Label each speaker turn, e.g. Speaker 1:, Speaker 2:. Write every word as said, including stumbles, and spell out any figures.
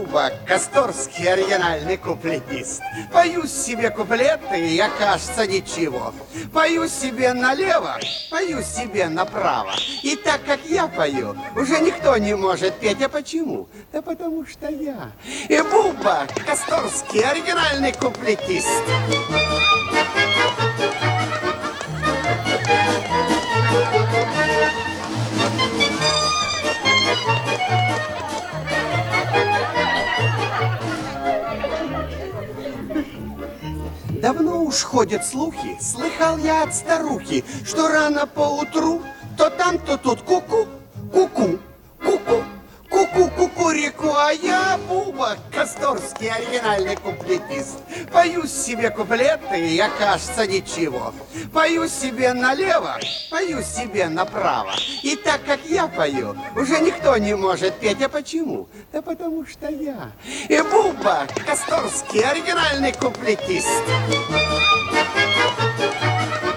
Speaker 1: Буба, Косторский оригинальный куплетист. Пою себе куплеты, я, кажется, ничего. Пою себе налево, пою себе направо. И так как я пою, уже никто не может петь. А почему? Да потому что я. И Буба, Косторский оригинальный куплетист. Давно уж ходят слухи, слыхал я от старухи, что рано поутру то там, то тут ку-ку, ку-ку, ку-ку, ку-ку, кукурику, а я Буба, Косторский оригинальный куплетист. Пою себе куплеты, я, кажется, ничего. Пою себе налево, пою себе направо. И так как я пою, уже никто не может петь. А почему? Да потому что я. И Буба, Косторский оригинальный куплетист.